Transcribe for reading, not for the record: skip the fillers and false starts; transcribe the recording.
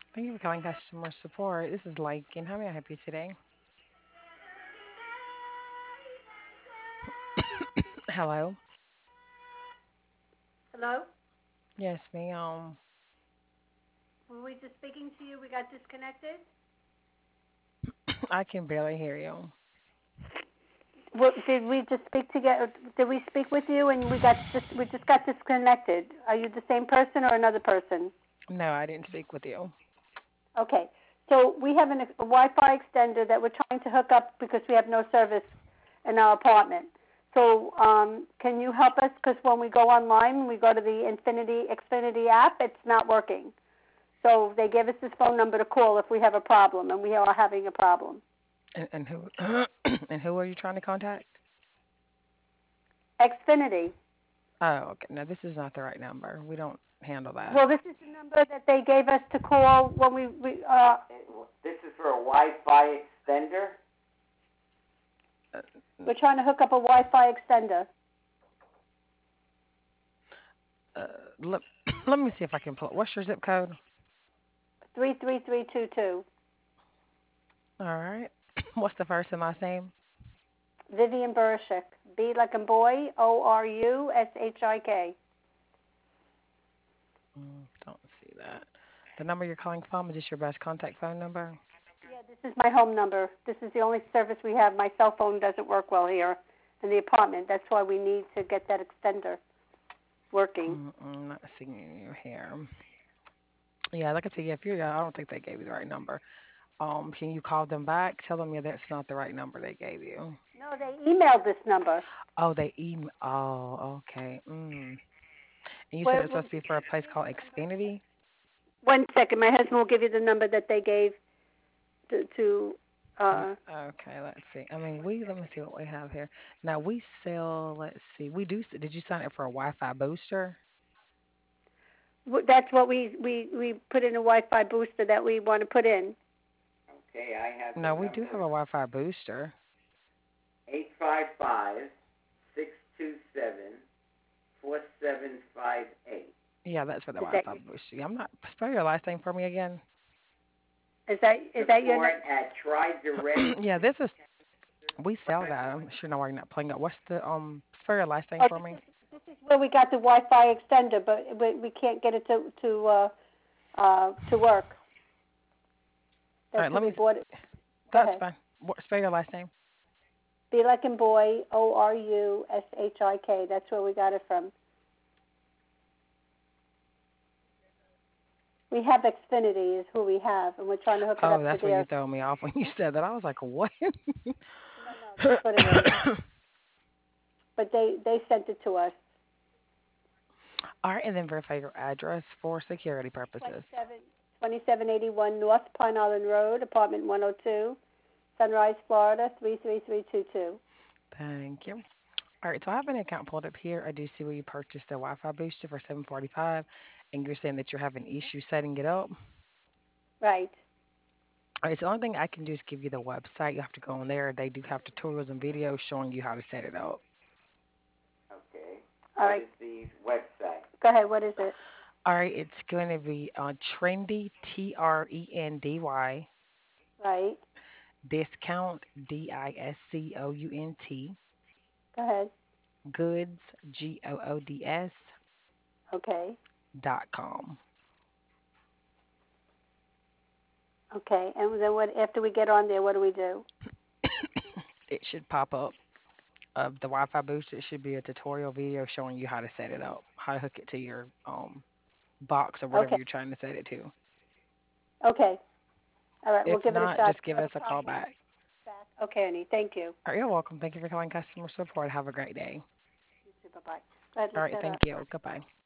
Thank you for calling customer support. This is Lakin. How may I help you today? Hello. Hello? Yes, ma'am. Were we just speaking to you? We got disconnected? I can barely hear you. What, did we just speak together? Did we speak with you and we just got disconnected? Are you the same person or another person? No, I didn't speak with you. Okay. So we have a Wi-Fi extender that we're trying to hook up because we have no service in our apartment. So can you help us? Because when we go online, we go to the Xfinity app, it's not working. So they gave us this phone number to call if we have a problem, and we are having a problem. And who and who are you trying to contact? Xfinity. Oh, okay. No, this is not the right number. We don't handle that. Well, this is the number that they gave us to call when This is for a Wi-Fi extender. Uh, we're trying to hook up a Wi-Fi extender. uh, let, let me see if I can pull. What's your zip code? 33322. All right. What's the first and last name? Vivian Burshik. B like in boy. Orushik. Don't see that. The number you're calling from, is this your best contact phone number? Yeah, this is my home number. This is the only service we have. My cell phone doesn't work well here in the apartment. That's why we need to get that extender working. Not seeing you here. Yeah, like I said, yeah, if you're, I don't think they gave you the right number. Can you call them back? Tell them, yeah, that's not the right number they gave you. No, they emailed this number. Oh, they email. Oh, okay. And you said What, it's supposed to be for a place called Xfinity. one second. My husband will give you the number that they gave to Okay, let's see. I mean, let me see what we have here. Now we sell. Let's see. We do. Did you sign up for a Wi-Fi booster? That's what we put in a Wi-Fi booster that we want to put in. Okay, I have the No, we do have number a Wi-Fi booster. 855-627-4758. Yeah, that's for the Is that Wi-Fi booster. Yeah, I'm not. Spell your last name for me again. is that your Support at TriDirect. Yeah, this is. We sell that. I'm sure now we're not playing up. What's the spell your last name oh, for me? this is where we got the Wi-Fi extender, but we can't get it to work. All That's right, who let we me. bought it. Go That's ahead. fine. Spell your last name. Be like in boy. Orushik. That's where we got it from. We have Xfinity is who we have, and we're trying to hook it Oh, up to that's where you their. throw me off when you said that. I was like, what? No, that's what it is. But they sent it to us. All right, and then verify your address for security purposes. 2781 North Pine Island Road, apartment 102, Sunrise, Florida 33322. Thank you. All right, so I have an account pulled up here. I do see where you purchased a Wi-Fi booster for 745, and you're saying that you're having issues setting it up. Right. All right, so the only thing I can do is give you the website. You have to go on there. They do have tutorials and videos showing you how to set it up. Okay. All What right. is the website? Go ahead. What is it? All right, it's going to be trendy, Trendy, Right. discount, Discount, Go ahead. goods, Goods, Okay. .com. Okay. And then what? After we get on there, what do we do? It should pop up of the Wi-Fi booster. It should be a tutorial video showing you how to set it up, how to hook it to your box or whatever Okay. you're trying to set it to. Okay. All right. We'll If give it a not, shot. just give us a call back. Back. Okay, Annie. Thank you. All right, you're welcome. Thank you for calling customer support. Have a great day. Bye bye. Go ahead. All Look right, that up. thank you. Goodbye.